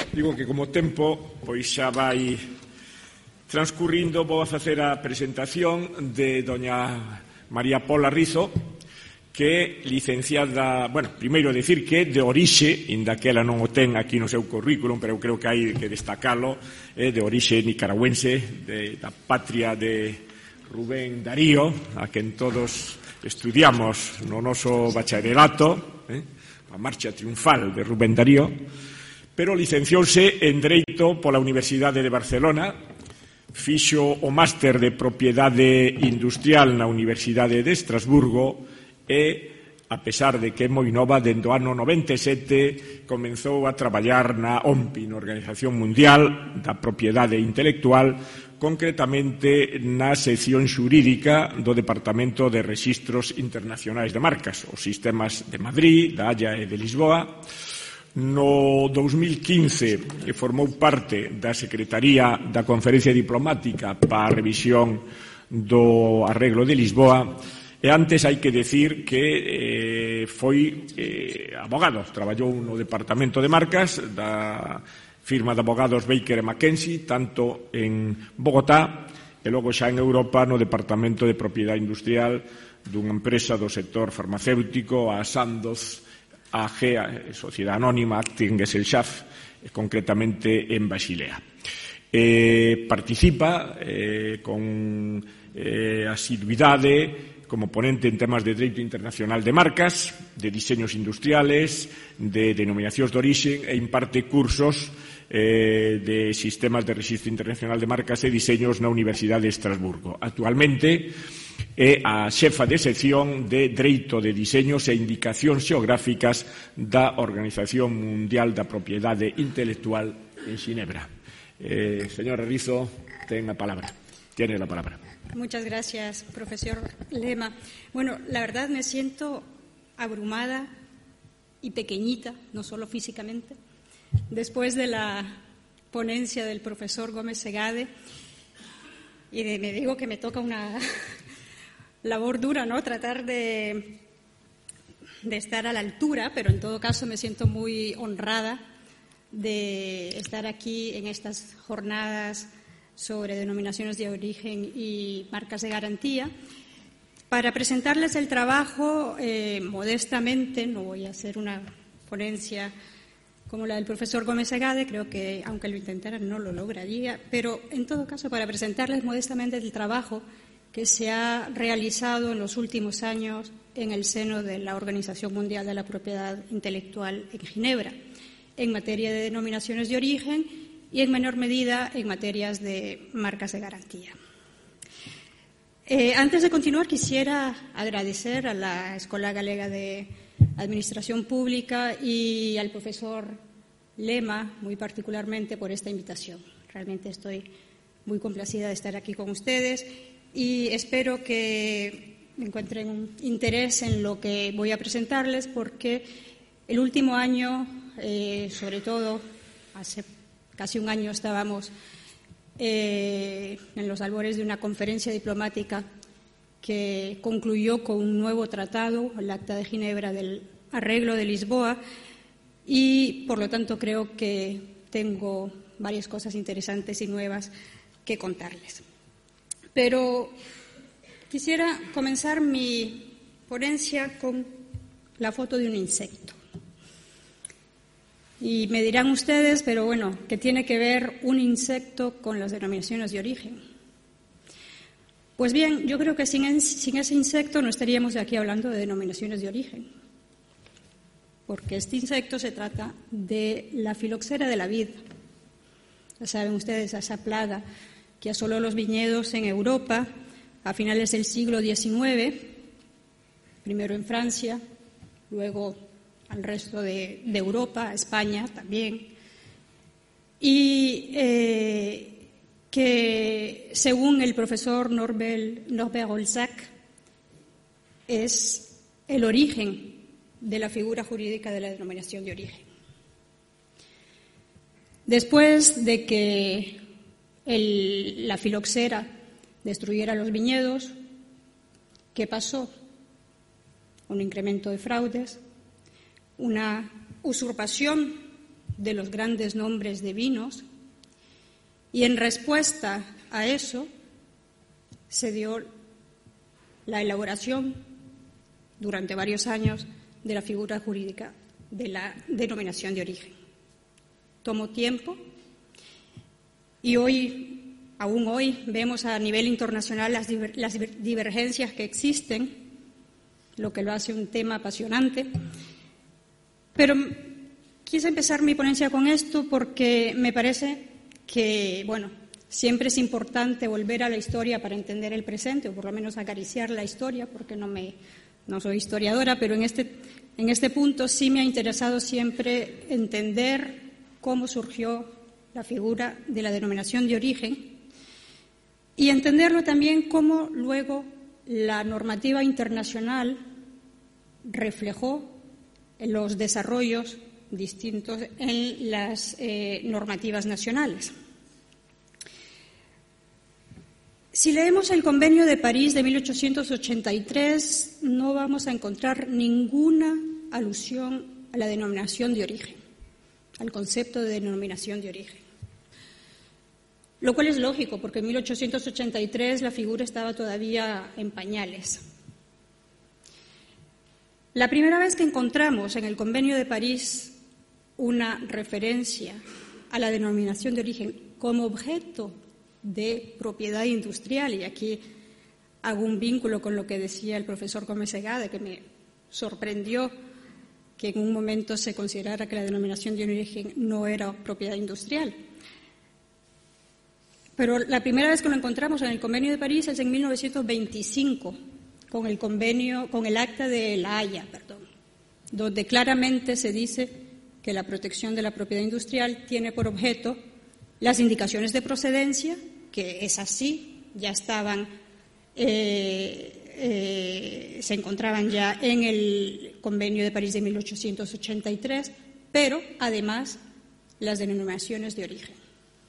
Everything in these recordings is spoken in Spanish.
Digo que como tempo pois xa vai transcurrindo, vou a facer a presentación de doña María Pola Rizo, que é licenciada, bueno, primeiro decir que é de orixe, inda que ela non o ten aquí no seu currículum, pero eu creo que hai que destacalo, é de orixe nicaragüense, da patria de Rubén Darío, a quen todos estudiamos no noso bacharelato, a marcha triunfal de Rubén Darío, pero licenciouse en Dereito pola Universidade de Barcelona, fixo o máster de Propiedade Industrial na Universidade de Estrasburgo e, a pesar de que é moi nova, dende o ano 97 comenzou a traballar na OMPI, na Organización Mundial da Propiedade Intelectual, concretamente na sección xurídica do Departamento de Rexistros Internacionais de Marcas, os sistemas de Madrid, da Haya e de Lisboa. No 2015 formou parte da Secretaría da Conferencia Diplomática para a revisión do arreglo de Lisboa e antes hai que decir que foi abogado, traballou no Departamento de Marcas da firma de abogados Baker & McKenzie, tanto en Bogotá e logo xa en Europa no Departamento de Propiedade Industrial dunha empresa do sector farmacéutico, a Sandoz AG, Sociedade Anónima Aktiengesellschaft, concretamente en Basilea. Participa con asiduidade como ponente en temas de Dereito Internacional de Marcas, de diseños industriales, de denominacións de orixe e imparte cursos de sistemas de rexistro internacional de marcas e diseños na Universidade de Estrasburgo. Actualmente é a xefa de sección de Dereito de Diseños e Indicacións Xeográficas da Organización Mundial da Propiedade Intelectual en Xinebra. Señora Rizo, tiene la palabra. Muchas gracias, profesor Lema. Bueno, la verdad me siento abrumada y pequeñita, no solo físicamente, después de la ponencia del profesor Gómez Segade, y me digo que me toca una labor dura, ¿no? Tratar de estar a la altura, pero en todo caso me siento muy honrada de estar aquí en estas jornadas sobre denominaciones de origen y marcas de garantía para presentarles el trabajo modestamente. No voy a hacer una ponencia como la del profesor Gómez Segade, creo que aunque lo intentara no lo lograría, pero en todo caso para presentarles modestamente el trabajo que se ha realizado en los últimos años en el seno de la Organización Mundial de la Propiedad Intelectual en Ginebra, en materia de denominaciones de origen y en menor medida en materias de marcas de garantía. Antes de continuar, quisiera agradecer a la Escola Galega de Administración Pública y al profesor Lema, muy particularmente, por esta invitación. Realmente estoy muy complacida de estar aquí con ustedes y espero que encuentren un interés en lo que voy a presentarles, porque el último año, sobre todo hace casi un año, estábamos en los albores de una conferencia diplomática que concluyó con un nuevo tratado, el Acta de Ginebra del Arreglo de Lisboa, y por lo tanto creo que tengo varias cosas interesantes y nuevas que contarles. Pero quisiera comenzar mi ponencia con la foto de un insecto. Y me dirán ustedes, pero bueno, ¿qué tiene que ver un insecto con las denominaciones de origen? Pues bien, yo creo que sin ese insecto no estaríamos aquí hablando de denominaciones de origen, porque este insecto se trata de la filoxera de la vid. Ya saben ustedes, esa plaga que asoló los viñedos en Europa a finales del siglo XIX, primero en Francia, luego al resto de Europa, a España también, y que, según el profesor Norbert Olzac, es el origen de la figura jurídica de la denominación de origen. Después de que la filoxera destruyera los viñedos, ¿qué pasó? Un incremento de fraudes, una usurpación de los grandes nombres de vinos, y en respuesta a eso se dio la elaboración durante varios años de la figura jurídica de la denominación de origen. Tomó tiempo y aún hoy, vemos a nivel internacional las divergencias que existen, lo que lo hace un tema apasionante. Pero quise empezar mi ponencia con esto porque me parece que, siempre es importante volver a la historia para entender el presente, o por lo menos acariciar la historia, porque no soy historiadora, pero en este punto sí me ha interesado siempre entender cómo surgió la figura de la denominación de origen y entenderlo también cómo luego la normativa internacional reflejó los desarrollos distintos en las normativas nacionales. Si leemos el Convenio de París de 1883, no vamos a encontrar ninguna alusión a la denominación de origen, al concepto de denominación de origen. Lo cual es lógico, porque en 1883 la figura estaba todavía en pañales. La primera vez que encontramos en el Convenio de París una referencia a la denominación de origen como objeto de propiedad industrial, y aquí hago un vínculo con lo que decía el profesor Gómez Segade, que me sorprendió que en un momento se considerara que la denominación de origen no era propiedad industrial. Pero la primera vez que lo encontramos en el Convenio de París es en 1925, con el Acta de La Haya, donde claramente se dice que la protección de la propiedad industrial tiene por objeto las indicaciones de procedencia, que es así, ya estaban, se encontraban ya en el Convenio de París de 1883, pero además las denominaciones de origen.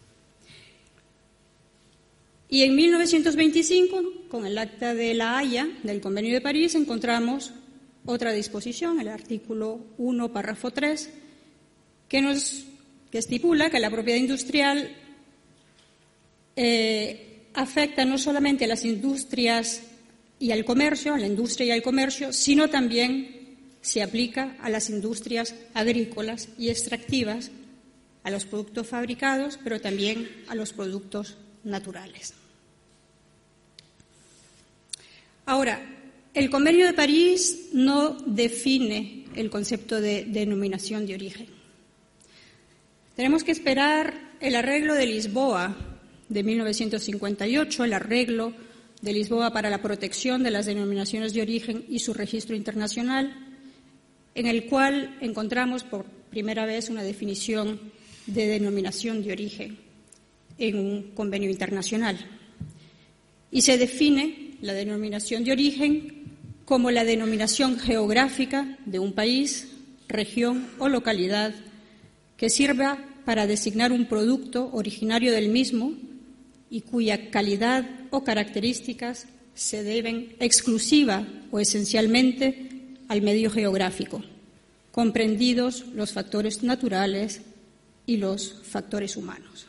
Y en 1925, con el Acta de La Haya del Convenio de París, encontramos otra disposición, el artículo 1, párrafo 3, que estipula que la propiedad industrial afecta no solamente a las industrias y al comercio, a la industria y al comercio, sino también se aplica a las industrias agrícolas y extractivas, a los productos fabricados, pero también a los productos naturales. Ahora, el Convenio de París no define el concepto de denominación de origen. Tenemos que esperar el arreglo de Lisboa de 1958, el arreglo de Lisboa para la protección de las denominaciones de origen y su registro internacional, en el cual encontramos por primera vez una definición de denominación de origen en un convenio internacional. Y se define la denominación de origen como la denominación geográfica de un país, región o localidad que sirva para designar un producto originario del mismo y cuya calidad o características se deben exclusiva o esencialmente al medio geográfico, comprendidos los factores naturales y los factores humanos.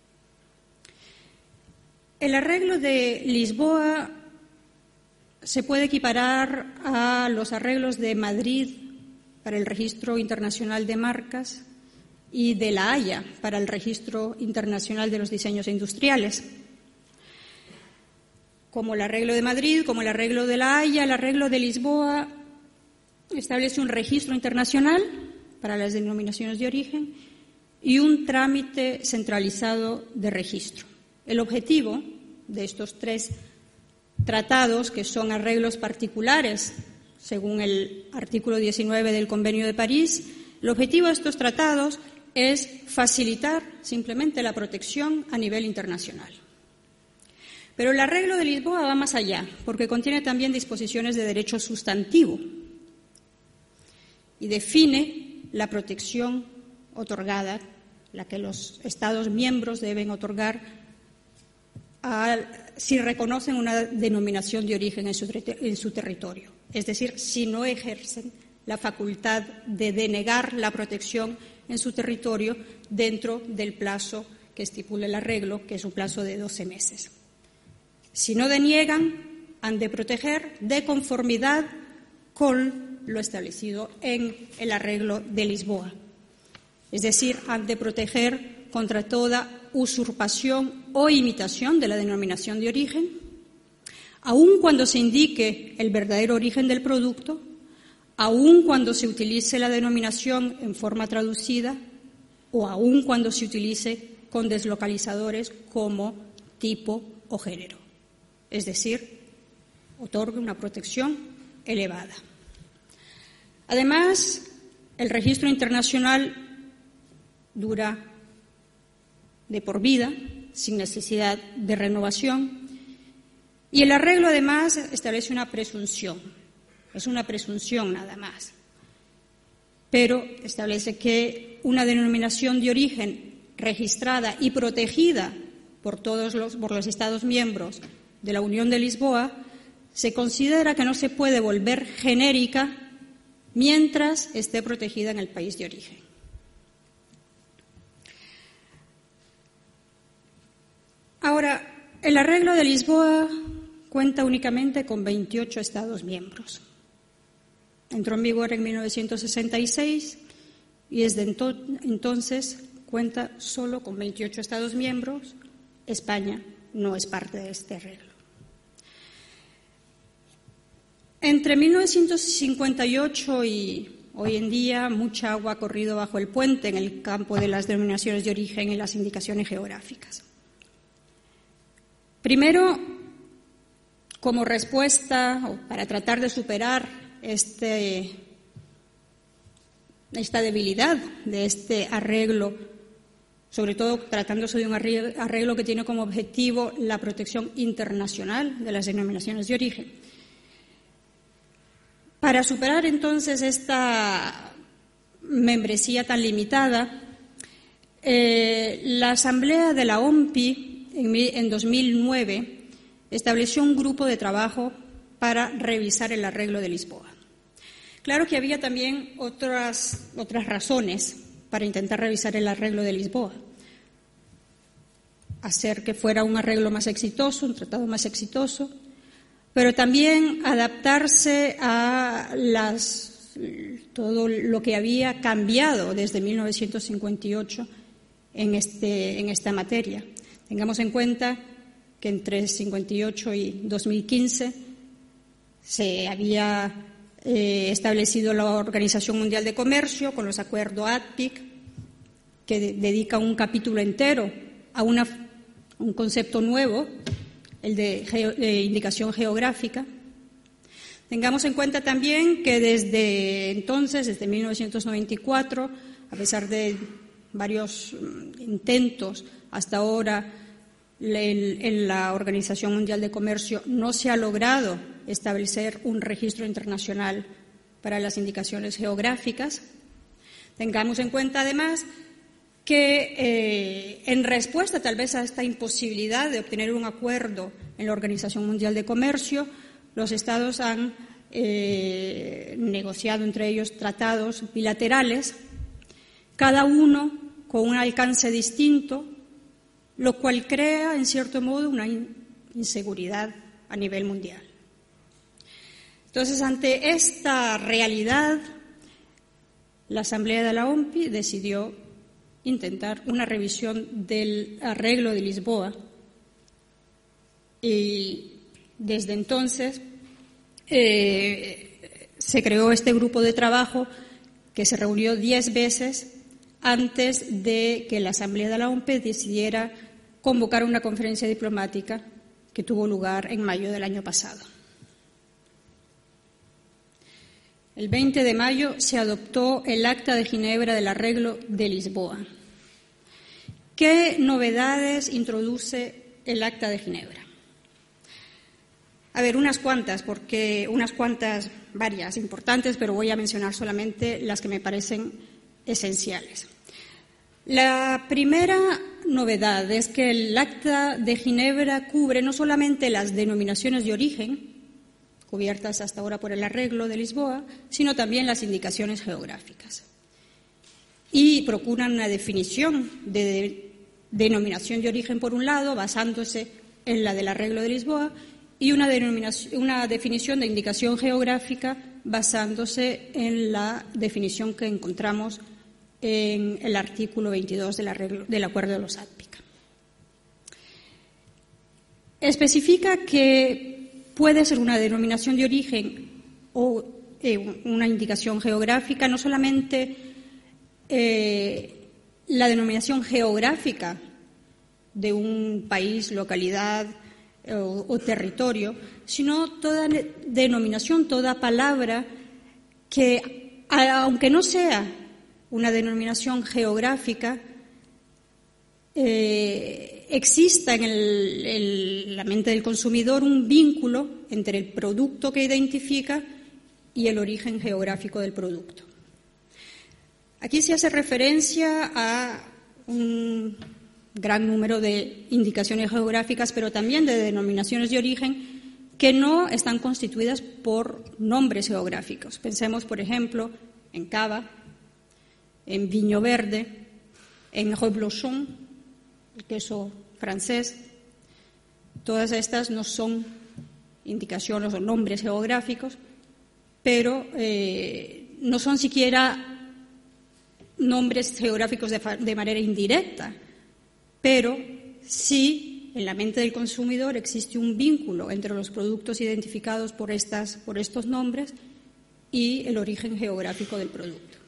El arreglo de Lisboa se puede equiparar a los arreglos de Madrid para el Registro Internacional de Marcas y de La Haya para el Registro Internacional de los Diseños Industriales. Como el arreglo de Madrid, como el arreglo de La Haya, el arreglo de Lisboa establece un registro internacional para las denominaciones de origen y un trámite centralizado de registro. El objetivo de estos tres tratados, que son arreglos particulares, según el artículo 19 del Convenio de París, el objetivo de estos tratados es facilitar simplemente la protección a nivel internacional. Pero el arreglo de Lisboa va más allá, porque contiene también disposiciones de derecho sustantivo y define la protección otorgada, la que los Estados miembros deben otorgar si reconocen una denominación de origen en su territorio. Es decir, si no ejercen la facultad de denegar la protección en su territorio dentro del plazo que estipula el arreglo, que es un plazo de 12 meses. Si no deniegan, han de proteger de conformidad con lo establecido en el arreglo de Lisboa. Es decir, han de proteger contra toda usurpación o imitación de la denominación de origen, aun cuando se indique el verdadero origen del producto, aun cuando se utilice la denominación en forma traducida o aun cuando se utilice con deslocalizadores como tipo o género. Es decir, otorga una protección elevada. Además, el registro internacional dura de por vida, sin necesidad de renovación, y el arreglo además establece una presunción, es una presunción nada más, pero establece que una denominación de origen registrada y protegida por los Estados miembros de la Unión de Lisboa se considera que no se puede volver genérica mientras esté protegida en el país de origen. Ahora, el arreglo de Lisboa cuenta únicamente con 28 Estados miembros. Entró en vigor en 1966 y desde entonces cuenta solo con 28 Estados miembros. España no es parte de este arreglo. Entre 1958 y hoy en día, mucha agua ha corrido bajo el puente en el campo de las denominaciones de origen y las indicaciones geográficas. Primero, como respuesta o para tratar de superar esta debilidad de este arreglo, sobre todo tratándose de un arreglo que tiene como objetivo la protección internacional de las denominaciones de origen. Para superar entonces esta membresía tan limitada, la Asamblea de la OMPI en 2009 estableció un grupo de trabajo para revisar el arreglo de Lisboa. Claro que había también otras razones para intentar revisar el arreglo de Lisboa. Hacer que fuera un arreglo más exitoso, un tratado más exitoso, pero también adaptarse a todo lo que había cambiado desde 1958 en esta materia. Tengamos en cuenta que entre 1958 y 2015 se había establecido la Organización Mundial de Comercio con los acuerdos ATPIC, que dedica un capítulo entero a un concepto nuevo, el de indicación geográfica. Tengamos en cuenta también que desde entonces, desde 1994, a pesar de varios intentos hasta ahora, en la Organización Mundial de Comercio no se ha logrado establecer un registro internacional para las indicaciones geográficas. Tengamos en cuenta, además, que en respuesta tal vez a esta imposibilidad de obtener un acuerdo en la Organización Mundial de Comercio, los Estados han negociado entre ellos tratados bilaterales, cada uno con un alcance distinto, lo cual crea, en cierto modo, una inseguridad a nivel mundial. Entonces, ante esta realidad, la Asamblea de la OMPI decidió intentar una revisión del arreglo de Lisboa y desde entonces se creó este grupo de trabajo que se reunió 10 veces antes de que la Asamblea de la OMPI decidiera convocar una conferencia diplomática que tuvo lugar en mayo del año pasado. El 20 de mayo se adoptó el Acta de Ginebra del Arreglo de Lisboa. ¿Qué novedades introduce el Acta de Ginebra? A ver, varias importantes, pero voy a mencionar solamente las que me parecen esenciales. La primera novedad es que el Acta de Ginebra cubre no solamente las denominaciones de origen, cubiertas hasta ahora por el arreglo de Lisboa, sino también las indicaciones geográficas. y procuran una definición de denominación de origen, por un lado, basándose en la del Arreglo de Lisboa, y una definición de indicación geográfica basándose en la definición que encontramos en el artículo 22 del Acuerdo de los ATPIC. Especifica que puede ser una denominación de origen o una indicación geográfica, no solamente la denominación geográfica de un país, localidad o territorio, sino toda denominación, toda palabra que, aunque no sea una denominación geográfica, exista en la mente del consumidor un vínculo entre el producto que identifica y el origen geográfico del producto. Aquí se hace referencia a un gran número de indicaciones geográficas, pero también de denominaciones de origen que no están constituidas por nombres geográficos. Pensemos, por ejemplo, en cava, en viño verde, en reblochon, el queso francés. Todas estas no son indicaciones o nombres geográficos, pero no son siquiera nombres geográficos de manera indirecta, pero sí en la mente del consumidor existe un vínculo entre los productos identificados por estos nombres y el origen geográfico del producto.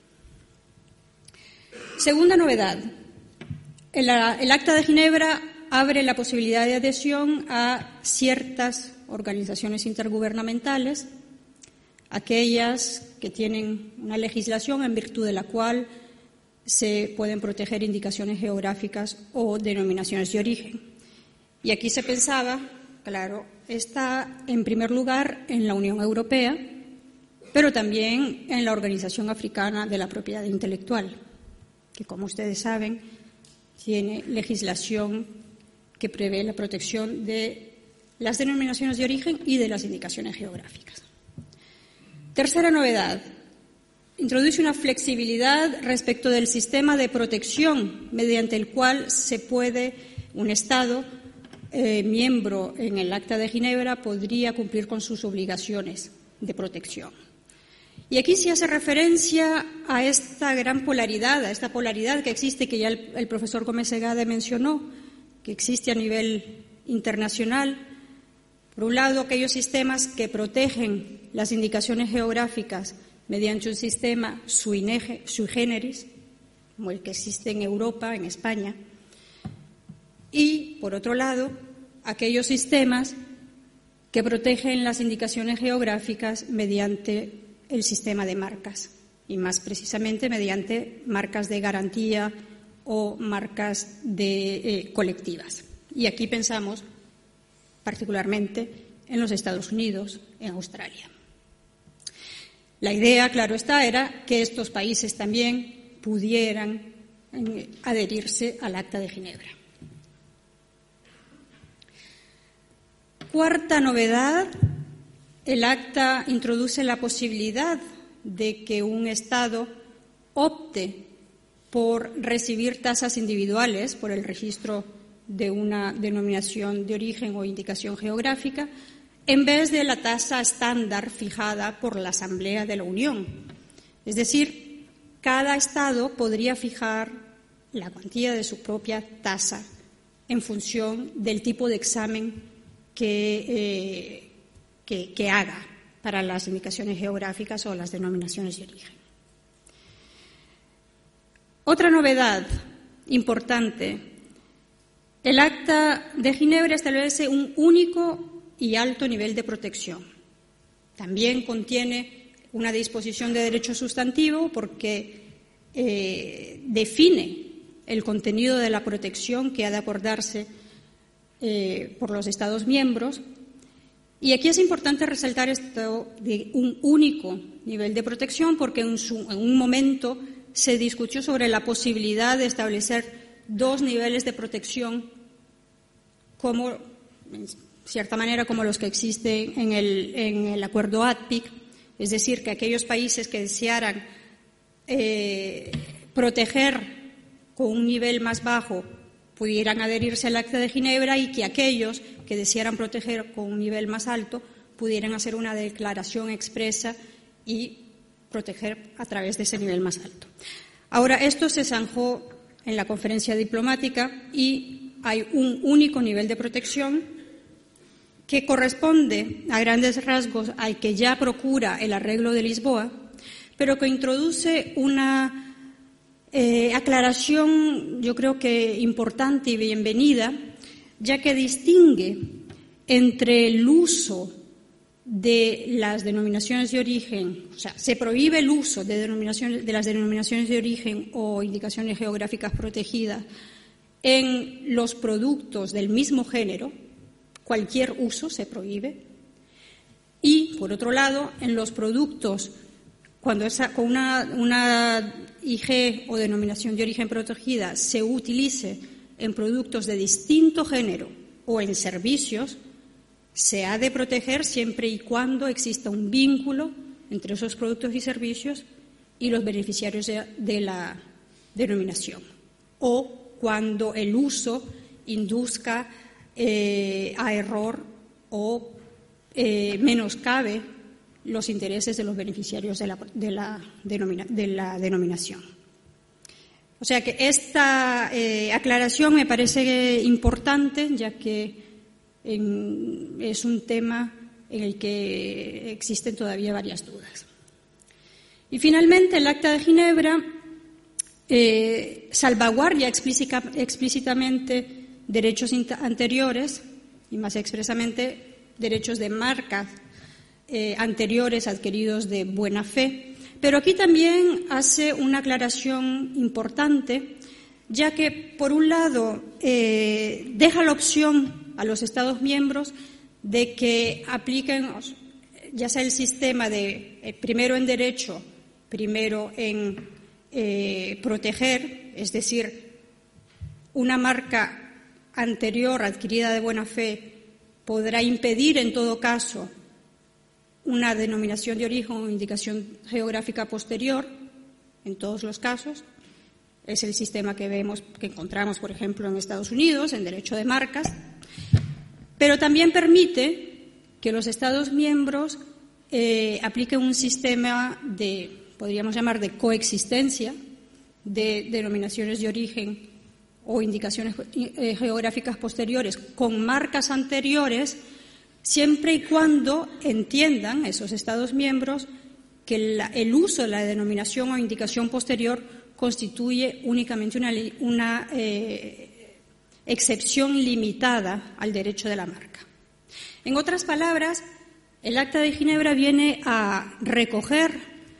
Segunda novedad, el Acta de Ginebra abre la posibilidad de adhesión a ciertas organizaciones intergubernamentales, aquellas que tienen una legislación en virtud de la cual se pueden proteger indicaciones geográficas o denominaciones de origen. Y aquí se pensaba, claro, está en primer lugar en la Unión Europea, pero también en la Organización Africana de la Propiedad Intelectual, que, como ustedes saben, tiene legislación que prevé la protección de las denominaciones de origen y de las indicaciones geográficas. Tercera novedad. Introduce una flexibilidad respecto del sistema de protección mediante el cual se puede un Estado miembro en el Acta de Ginebra podría cumplir con sus obligaciones de protección. Y aquí se hace referencia a esta gran polaridad, a esta polaridad que existe, que ya el profesor Gómez Segade mencionó, que existe a nivel internacional. Por un lado, aquellos sistemas que protegen las indicaciones geográficas mediante un sistema sui generis, como el que existe en Europa, en España, y, por otro lado, aquellos sistemas que protegen las indicaciones geográficas mediante el sistema de marcas, y más precisamente mediante marcas de garantía o marcas colectivas. Y aquí pensamos particularmente en los Estados Unidos, en Australia. La idea, claro está, era que estos países también pudieran adherirse al Acta de Ginebra. Cuarta novedad, el Acta introduce la posibilidad de que un Estado opte por recibir tasas individuales por el registro de una denominación de origen o indicación geográfica, en vez de la tasa estándar fijada por la Asamblea de la Unión. Es decir, cada Estado podría fijar la cuantía de su propia tasa en función del tipo de examen que haga para las indicaciones geográficas o las denominaciones de origen. Otra novedad importante, el Acta de Ginebra establece un único y alto nivel de protección. También contiene una disposición de derecho sustantivo porque define el contenido de la protección que ha de acordarse por los Estados miembros. Y aquí es importante resaltar esto de un único nivel de protección porque en un momento se discutió sobre la posibilidad de establecer dos niveles de protección como, en cierta manera, como los que existen en el acuerdo ATPIC, es decir, que aquellos países que desearan proteger con un nivel más bajo pudieran adherirse al Acta de Ginebra y que aquellos que desearan proteger con un nivel más alto pudieran hacer una declaración expresa y proteger a través de ese nivel más alto. Ahora, esto se zanjó en la conferencia diplomática y hay un único nivel de protección que corresponde a grandes rasgos al que ya procura el arreglo de Lisboa, pero que introduce una aclaración, yo creo que importante y bienvenida, ya que distingue entre el uso de las denominaciones de origen, o sea, se prohíbe el uso de las denominaciones de origen o indicaciones geográficas protegidas en los productos del mismo género, cualquier uso se prohíbe, y, por otro lado, en los productos, cuando con una IG o denominación de origen protegida se utilice en productos de distinto género o en servicios, se ha de proteger siempre y cuando exista un vínculo entre esos productos y servicios y los beneficiarios de la denominación, o cuando el uso induzca a error o menoscabe los intereses de los beneficiarios de la denominación. O sea que esta aclaración me parece importante, ya que es un tema en el que existen todavía varias dudas. Y finalmente, el Acta de Ginebra salvaguardia explícitamente derechos anteriores y más expresamente derechos de marcas anteriores adquiridos de buena fe, pero aquí también hace una aclaración importante, ya que, por un lado, deja la opción a los Estados miembros de que apliquen ya sea el sistema de primero en derecho, primero en proteger, es decir, una marca anterior adquirida de buena fe podrá impedir en todo caso una denominación de origen o indicación geográfica posterior, en todos los casos. Es el sistema que encontramos, por ejemplo, en Estados Unidos, en derecho de marcas, pero también permite que los Estados miembros apliquen un sistema podríamos llamar de coexistencia de denominaciones de origen o indicaciones geográficas posteriores con marcas anteriores, siempre y cuando entiendan esos Estados miembros que el uso de la denominación o indicación posterior constituye únicamente una excepción limitada al derecho de la marca. En otras palabras, el Acta de Ginebra viene a recoger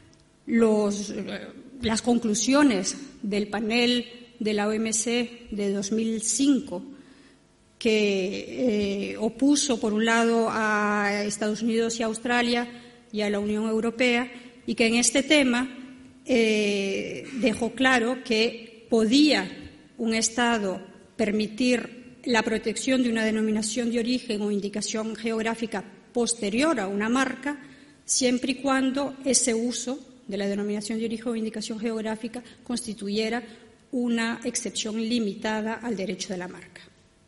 las conclusiones del panel de la OMC de 2005, que opuso, por un lado, a Estados Unidos y Australia y a la Unión Europea, y que en este tema dejó claro que podía un Estado permitir la protección de una denominación de origen o indicación geográfica posterior a una marca, siempre y cuando ese uso de la denominación de origen o indicación geográfica constituyera una excepción limitada al derecho de la marca.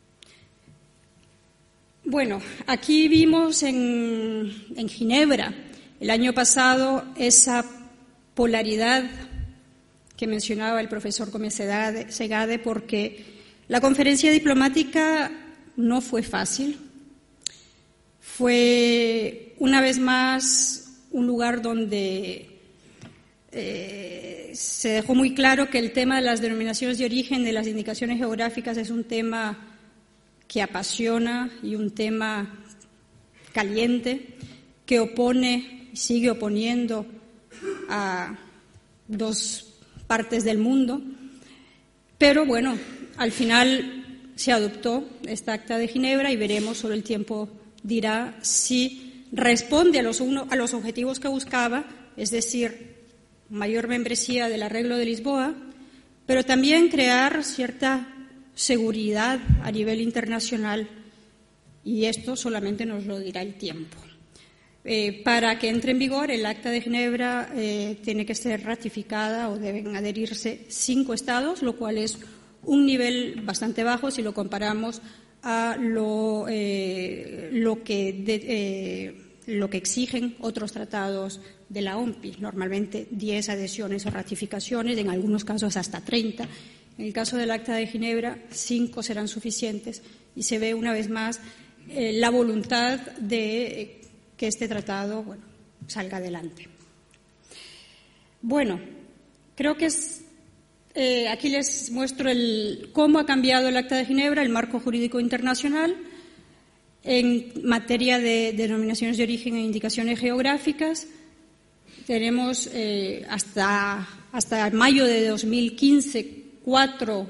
Bueno, aquí vimos en Ginebra el año pasado esa polaridad que mencionaba el profesor Gómez Segade, porque la conferencia diplomática no fue fácil. Fue, una vez más, un lugar donde se dejó muy claro que el tema de las denominaciones de origen, de las indicaciones geográficas, es un tema que apasiona y un tema caliente que opone y sigue oponiendo a dos partes del mundo. Pero bueno, al final se adoptó esta Acta de Ginebra y veremos, solo el tiempo dirá si responde a los objetivos que buscaba, es decir, mayor membresía del Arreglo de Lisboa, pero también crear cierta seguridad a nivel internacional, y esto solamente nos lo dirá el tiempo. Para que entre en vigor, el Acta de Ginebra tiene que ser ratificada o deben adherirse 5 Estados, lo cual es un nivel bastante bajo si lo comparamos a lo que exigen otros tratados de la OMPI, normalmente 10 adhesiones o ratificaciones, en algunos casos hasta 30. En el caso del Acta de Ginebra, 5 serán suficientes y se ve una vez más la voluntad de que este tratado salga adelante. Bueno, creo que aquí les muestro cómo ha cambiado el Acta de Ginebra, el marco jurídico internacional, en materia de denominaciones de origen e indicaciones geográficas. Tenemos hasta mayo de 2015 4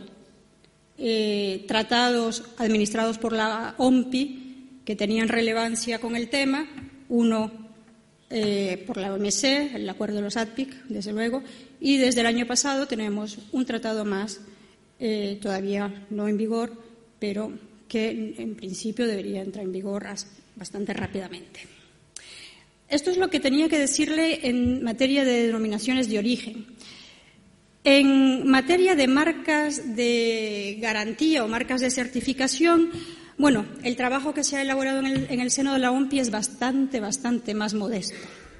tratados administrados por la OMPI que tenían relevancia con el tema, uno por la OMC, el acuerdo de los ADPIC, desde luego, y desde el año pasado tenemos un tratado más, todavía no en vigor, pero que en principio debería entrar en vigor bastante rápidamente. Esto es lo que tenía que decirle en materia de denominaciones de origen. En materia de marcas de garantía o marcas de certificación, bueno, el trabajo que se ha elaborado en el seno de la OMPI es bastante más modesto.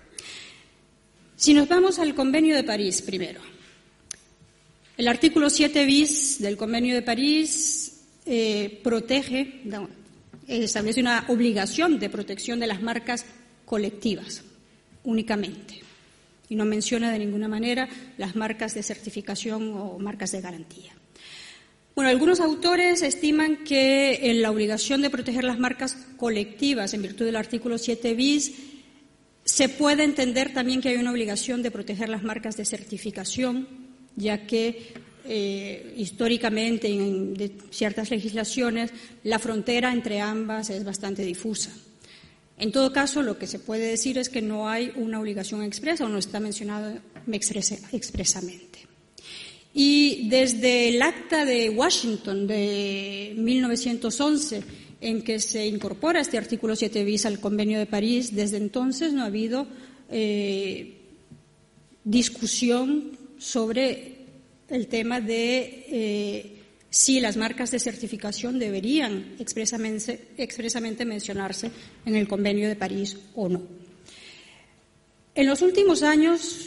Si nos vamos al Convenio de París primero, el artículo 7 bis del Convenio de París establece una obligación de protección de las marcas colectivas únicamente y no menciona de ninguna manera las marcas de certificación o marcas de garantía. Bueno, algunos autores estiman que la obligación de proteger las marcas colectivas en virtud del artículo 7 bis se puede entender también que hay una obligación de proteger las marcas de certificación, ya que históricamente en ciertas legislaciones la frontera entre ambas es bastante difusa. En todo caso, lo que se puede decir es que no hay una obligación expresa o no está mencionado expresamente. Y desde el Acta de Washington de 1911, en que se incorpora este artículo 7 bis al Convenio de París, desde entonces no ha habido discusión sobre el tema de si las marcas de certificación deberían expresamente mencionarse en el Convenio de París o no. En los últimos años,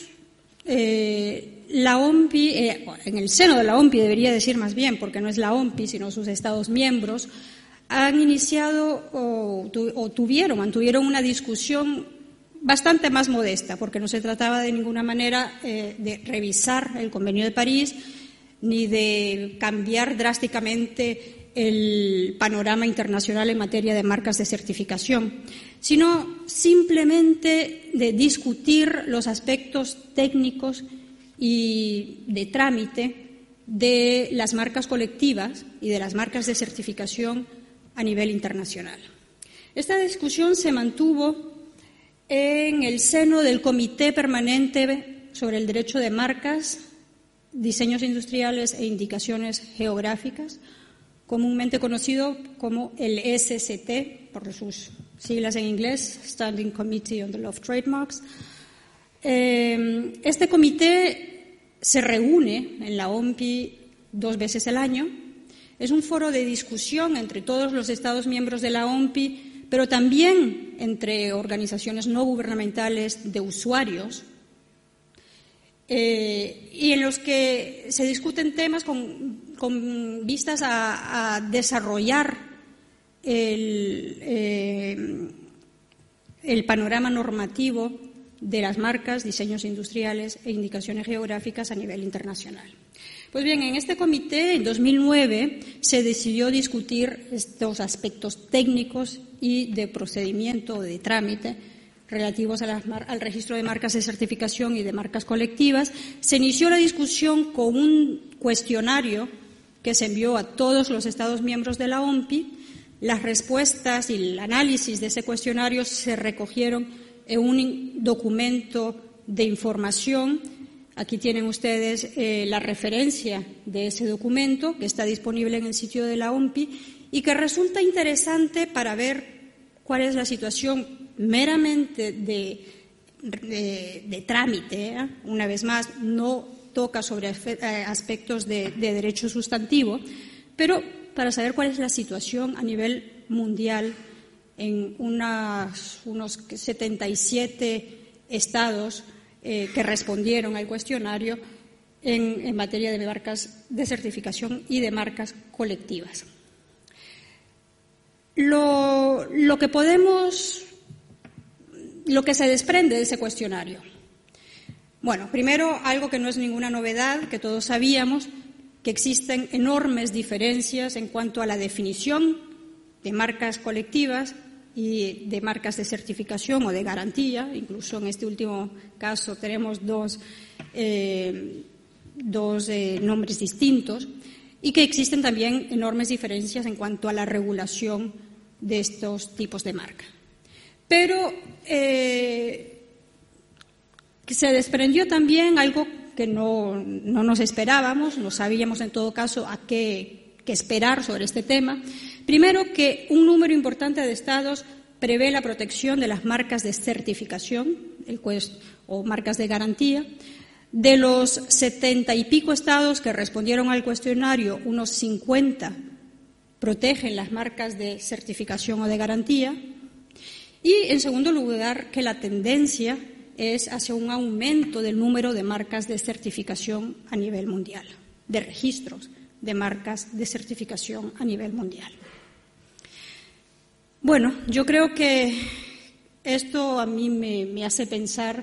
la OMPI, en el seno de la OMPI debería decir más bien, porque no es la OMPI, sino sus Estados miembros, han iniciado mantuvieron una discusión bastante más modesta, porque no se trataba de ninguna manera de revisar el Convenio de París ni de cambiar drásticamente el panorama internacional en materia de marcas de certificación, sino simplemente de discutir los aspectos técnicos y de trámite de las marcas colectivas y de las marcas de certificación a nivel internacional. Esta discusión se mantuvo en el seno del Comité Permanente sobre el Derecho de Marcas, Diseños Industriales e Indicaciones Geográficas, comúnmente conocido como el SCT, por sus siglas en inglés, Standing Committee on the Law of Trademarks. Este comité se reúne en la OMPI 2 veces al año. Es un foro de discusión entre todos los Estados miembros de la OMPI, pero también entre organizaciones no gubernamentales de usuarios, y en los que se discuten temas con vistas a desarrollar el panorama normativo de las marcas, diseños industriales e indicaciones geográficas a nivel internacional. Pues bien, en este comité, en 2009, se decidió discutir estos aspectos técnicos y de procedimiento o de trámite relativos al registro de marcas de certificación y de marcas colectivas. Se inició la discusión con un cuestionario que se envió a todos los Estados miembros de la OMPI. Las respuestas y el análisis de ese cuestionario se recogieron en un documento de información. Aquí tienen ustedes la referencia de ese documento, que está disponible en el sitio de la OMPI y que resulta interesante para ver cuál es la situación meramente de trámite, una vez más, no toca sobre aspectos de derecho sustantivo, pero para saber cuál es la situación a nivel mundial en unos 77 estados que respondieron al cuestionario en materia de marcas de certificación y de marcas colectivas. Lo que se desprende de ese cuestionario. Bueno, primero, algo que no es ninguna novedad, que todos sabíamos, que existen enormes diferencias en cuanto a la definición de marcas colectivas y de marcas de certificación o de garantía. Incluso en este último caso tenemos dos nombres distintos, y que existen también enormes diferencias en cuanto a la regulación de estos tipos de marca. Pero que se desprendió también algo que no nos esperábamos, no sabíamos en todo caso a qué esperar sobre este tema. Primero, que un número importante de estados prevé la protección de las marcas de certificación o marcas de garantía. De los 70 y pico estados que respondieron al cuestionario, unos 50 protegen las marcas de certificación o de garantía. Y, en segundo lugar, que la tendencia es hacia un aumento del número de marcas de certificación a nivel mundial, de registros de marcas de certificación a nivel mundial. Bueno, yo creo que esto a mí me hace pensar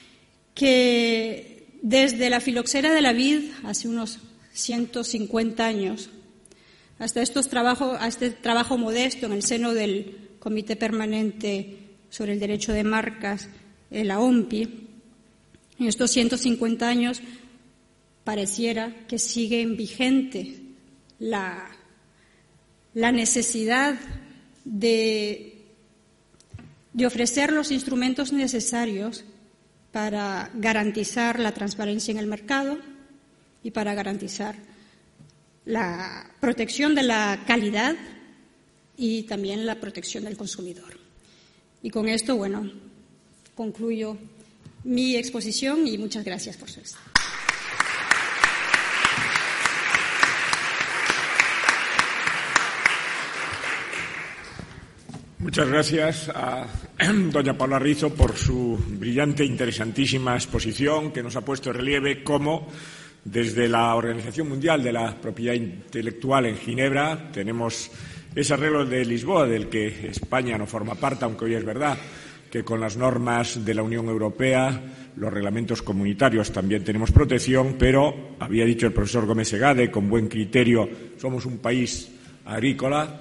que desde la filoxera de la vid, hace unos 150 años, hasta este trabajo modesto en el seno del Comité Permanente sobre el Derecho de Marcas, la OMPI, en estos 150 años pareciera que sigue vigente la necesidad de ofrecer los instrumentos necesarios para garantizar la transparencia en el mercado y para garantizar la protección de la calidad y también la protección del consumidor. Y con esto, bueno, concluyo mi exposición y muchas gracias por su atención. Muchas gracias a doña Paula Rizo por su brillante e interesantísima exposición, que nos ha puesto en relieve cómo desde la Organización Mundial de la Propiedad Intelectual en Ginebra tenemos ese arreglo de Lisboa del que España no forma parte, aunque hoy es verdad que con las normas de la Unión Europea, los reglamentos comunitarios también tenemos protección, pero había dicho el profesor Gómez Segade, con buen criterio, somos un país agrícola,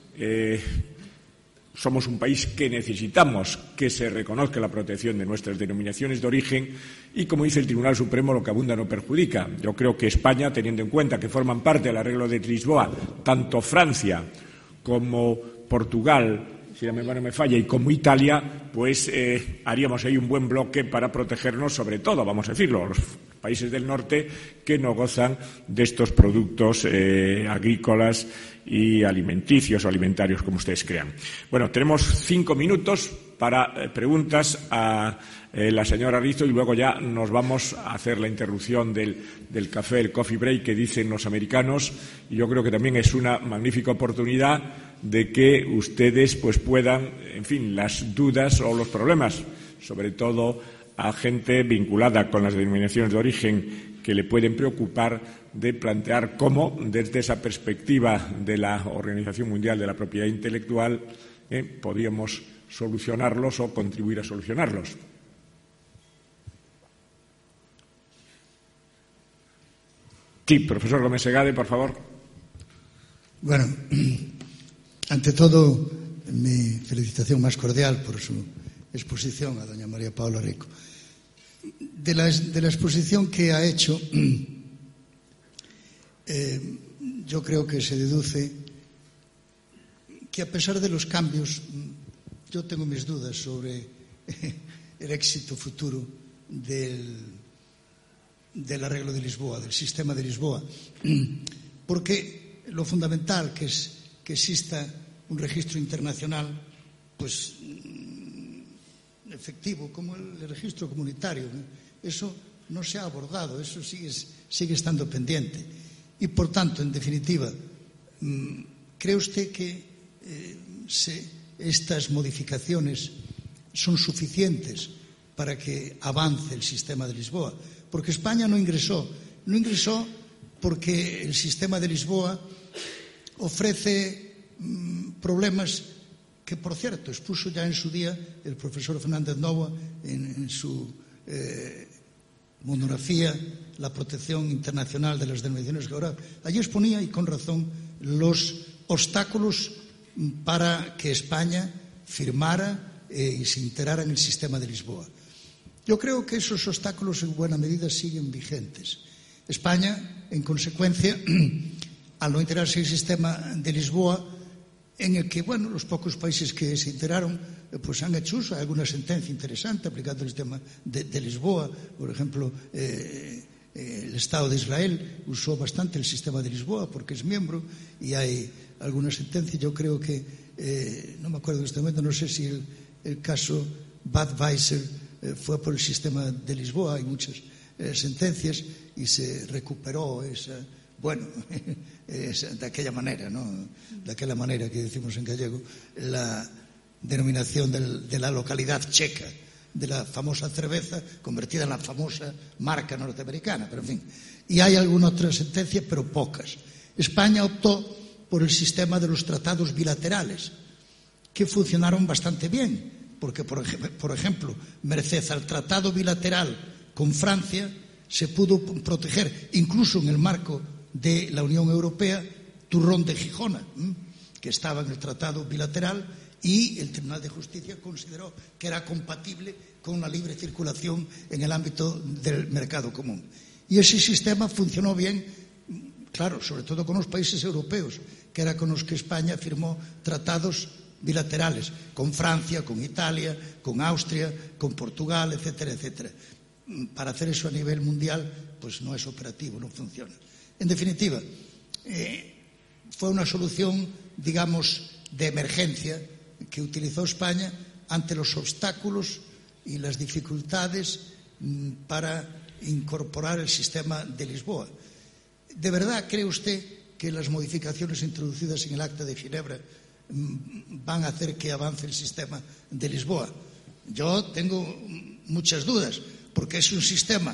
somos un país que necesitamos que se reconozca la protección de nuestras denominaciones de origen y, como dice el Tribunal Supremo, lo que abunda no perjudica. Yo creo que España, teniendo en cuenta que forman parte del arreglo de Lisboa tanto Francia como Portugal, si la memoria no me falla, y como Italia, pues haríamos ahí un buen bloque para protegernos, sobre todo, vamos a decirlo, los países del norte que no gozan de estos productos agrícolas y alimenticios o alimentarios, como ustedes crean. Bueno, tenemos 5 minutos para preguntas a la señora Rizo y luego ya nos vamos a hacer la interrupción del café, el coffee break que dicen los americanos, y yo creo que también es una magnífica oportunidad de que ustedes pues puedan, en fin, las dudas o los problemas, sobre todo a gente vinculada con las denominaciones de origen que le pueden preocupar, de plantear cómo, desde esa perspectiva de la Organización Mundial de la Propiedad Intelectual, podríamos solucionarlos o contribuir a solucionarlos. Sí, profesor Gómez Segade, por favor. Bueno, ante todo, mi felicitación más cordial por su exposición a doña María Paula Rico. De la exposición que ha hecho, yo creo que se deduce que, a pesar de los cambios, yo tengo mis dudas sobre el éxito futuro del arreglo de Lisboa, del sistema de Lisboa, porque lo fundamental que es que exista un registro internacional, pues efectivo como el registro comunitario. Eso no se ha abordado, eso sigue estando pendiente. Y, por tanto, en definitiva, ¿cree usted que estas modificaciones son suficientes para que avance el sistema de Lisboa? Porque España no ingresó porque el sistema de Lisboa ofrece problemas que, por cierto, expuso ya en su día el profesor Fernández Novoa en su monografía La protección internacional de las denominaciones geográficas. Allí exponía, y con razón, los obstáculos para que España firmara y se integrara en el sistema de Lisboa. Yo creo que esos obstáculos en buena medida siguen vigentes. España, en consecuencia, al no integrarse en el sistema de Lisboa, en el que, bueno, los pocos países que se integraron pues han hecho uso de alguna sentencia interesante aplicando el sistema de Lisboa. Por ejemplo, el Estado de Israel usó bastante el sistema de Lisboa porque es miembro, y hay alguna sentencia. Yo creo que, no me acuerdo en este momento, no sé si el caso Budweiser fue por el sistema de Lisboa. Hay muchas sentencias y se recuperó esa, bueno, de aquella manera, ¿no? De aquella manera que decimos en gallego, la denominación de la localidad checa, de la famosa cerveza convertida en la famosa marca norteamericana, pero en fin. Y hay alguna otra sentencia, pero pocas. España optó por el sistema de los tratados bilaterales, que funcionaron bastante bien, porque, por ejemplo, merced al tratado bilateral con Francia, se pudo proteger, incluso en el marco de la Unión Europea, Turrón de Gijona, que estaba en el tratado bilateral, y el Tribunal de Justicia consideró que era compatible con la libre circulación en el ámbito del mercado común. Y ese sistema funcionó bien, claro, sobre todo con los países europeos, que era con los que España firmó tratados bilaterales, con Francia, con Italia, con Austria, con Portugal, etcétera, etcétera. Para hacer eso a nivel mundial, pues no es operativo, no funciona. En definitiva, fue una solución, digamos, de emergencia que utilizó España ante los obstáculos y las dificultades para incorporar el sistema de Lisboa. ¿De verdad cree usted que las modificaciones introducidas en el Acta de Ginebra van a hacer que avance el sistema de Lisboa? Yo tengo muchas dudas, porque es un sistema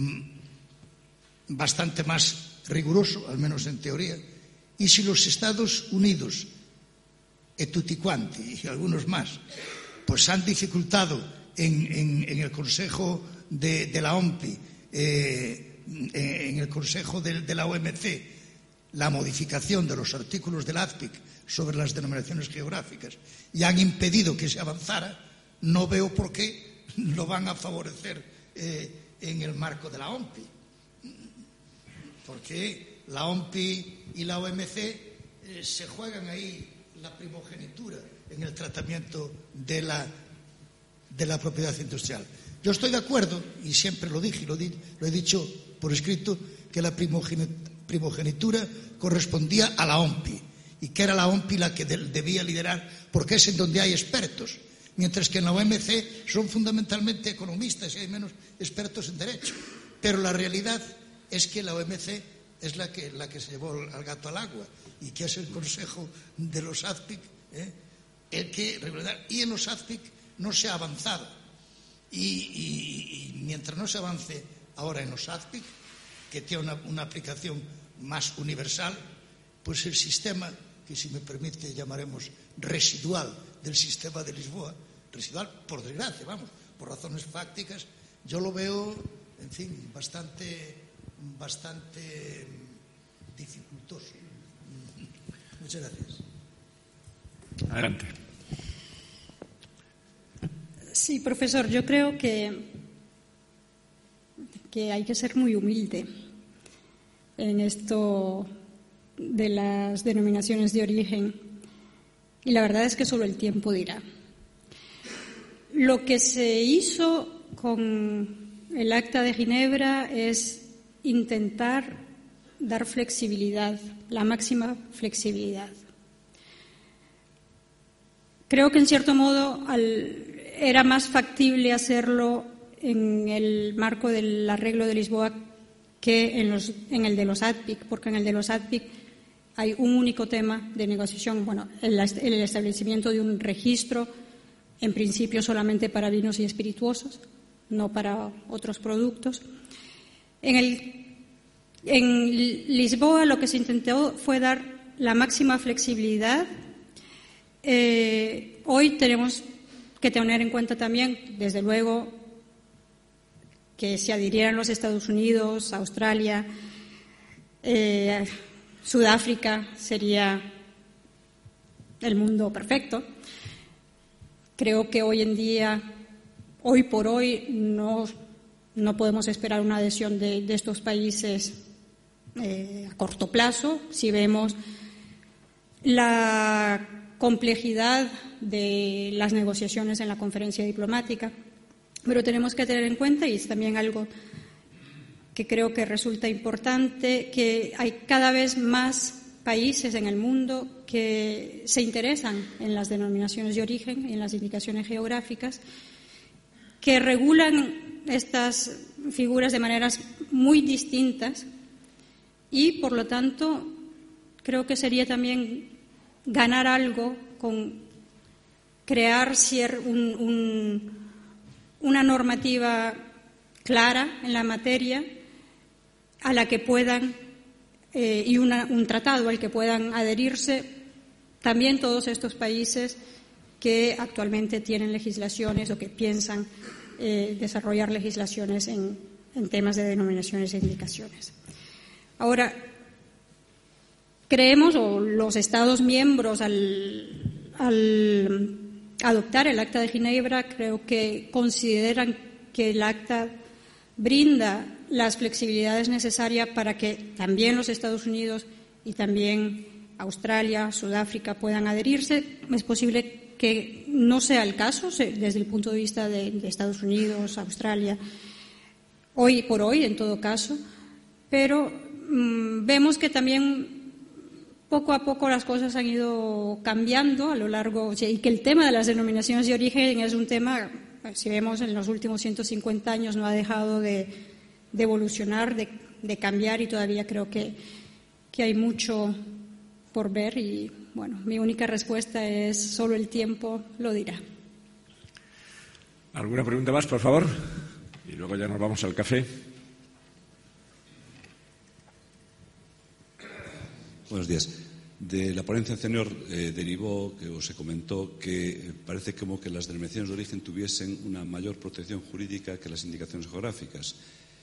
bastante más riguroso, al menos en teoría, y si los Estados Unidos, e tutti quanti, y algunos más, pues han dificultado en el Consejo de la OMPI, en el Consejo de la OMC, la modificación de los artículos del AZPIC sobre las denominaciones geográficas, y han impedido que se avanzara, no veo por qué lo van a favorecer en el marco de la OMPI, porque la OMPI y la OMC se juegan ahí la primogenitura en el tratamiento de la propiedad industrial. Yo estoy de acuerdo, y siempre lo dije y lo he dicho por escrito, que la primogenitura correspondía a la OMPI, y que era la OMPI la que debía liderar, porque es en donde hay expertos, mientras que en la OMC son fundamentalmente economistas y hay menos expertos en derecho. Pero la realidad es que la OMC es la que se llevó al gato al agua, y que es el Consejo de los AZPIC el que regular. Y en los AZPIC no se ha avanzado. Y mientras no se avance ahora en los AZPIC, que tiene una aplicación más universal, pues el sistema, que si me permite llamaremos residual del sistema de Lisboa, residual por desgracia, vamos, por razones fácticas, yo lo veo, en fin, bastante dificultoso. Muchas gracias. Adelante. Sí, profesor, yo creo que hay que ser muy humilde en esto de las denominaciones de origen, y la verdad es que solo el tiempo dirá. Lo que se hizo con el Acta de Ginebra es intentar dar flexibilidad, la máxima flexibilidad. Creo que, en cierto modo, era más factible hacerlo en el marco del arreglo de Lisboa que en el de los ADPIC, porque en el de los ADPIC hay un único tema de negociación, bueno, el establecimiento de un registro, en principio solamente para vinos y espirituosos, no para otros productos. En Lisboa lo que se intentó fue dar la máxima flexibilidad. Hoy tenemos que tener en cuenta también, desde luego, que se adhirieran los Estados Unidos, Australia, Sudáfrica, sería el mundo perfecto. Creo que hoy en día, hoy por hoy, no podemos esperar una adhesión de estos países a corto plazo. Si vemos la complejidad de las negociaciones en la conferencia diplomática, pero tenemos que tener en cuenta, y es también algo que creo que resulta importante, que hay cada vez más países en el mundo que se interesan en las denominaciones de origen, en las indicaciones geográficas, que regulan estas figuras de maneras muy distintas y, por lo tanto, creo que sería también ganar algo con crear una normativa clara en la materia a la que puedan y un tratado al que puedan adherirse también todos estos países que actualmente tienen legislaciones o que piensan desarrollar legislaciones en temas de denominaciones e indicaciones. Ahora, creemos, o los Estados miembros al adoptar el Acta de Ginebra, creo que consideran que el Acta brinda las flexibilidades necesarias para que también los Estados Unidos y también Australia, Sudáfrica puedan adherirse. Es posible que no sea el caso desde el punto de vista de Estados Unidos, Australia, hoy por hoy, en todo caso, pero vemos que también poco a poco las cosas han ido cambiando a lo largo, y que el tema de las denominaciones de origen es un tema, si vemos en los últimos 150 años, no ha dejado de evolucionar, de cambiar, y todavía creo que hay mucho por ver. Y bueno, mi única respuesta es: solo el tiempo lo dirá. ¿Alguna pregunta más, por favor? Y luego ya nos vamos al café. Buenos días. De la ponencia anterior derivó, que se comentó, que parece como que las denominaciones de origen tuviesen una mayor protección jurídica que las indicaciones geográficas.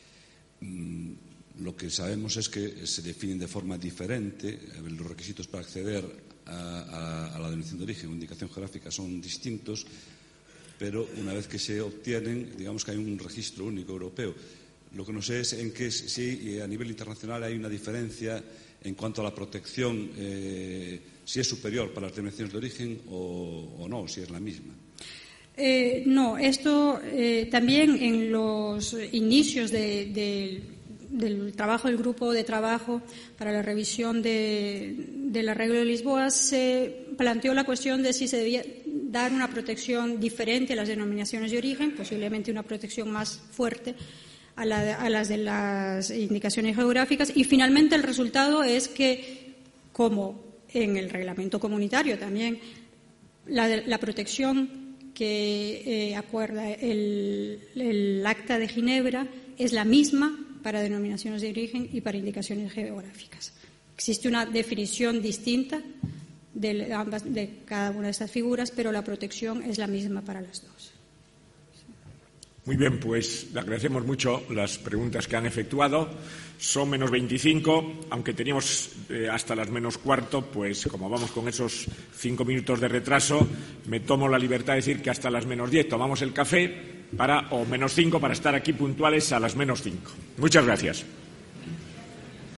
Lo que sabemos es que se definen de forma diferente. Los requisitos para acceder a la denominación de origen o indicación geográfica son distintos, pero una vez que se obtienen, digamos que hay un registro único europeo. Lo que no sé es en que si a nivel internacional hay una diferencia en cuanto a la protección, si es superior para las denominaciones de origen o no, si es la misma. No, esto también en los inicios del trabajo del grupo de trabajo para la revisión del arreglo de Lisboa se planteó la cuestión de si se debía dar una protección diferente a las denominaciones de origen, posiblemente una protección más fuerte a las de las indicaciones geográficas, y finalmente el resultado es que, como en el reglamento comunitario también, la protección que acuerda el Acta de Ginebra es la misma para denominaciones de origen y para indicaciones geográficas. Existe una definición distinta de cada una de estas figuras, pero la protección es la misma para las dos. Muy bien, pues le agradecemos mucho las preguntas que han efectuado. Son menos 25, aunque teníamos hasta las menos cuarto, pues como vamos con esos 5 minutos de retraso, me tomo la libertad de decir que hasta las menos 10 tomamos el café o menos 5 para estar aquí puntuales a las menos 5. Muchas gracias.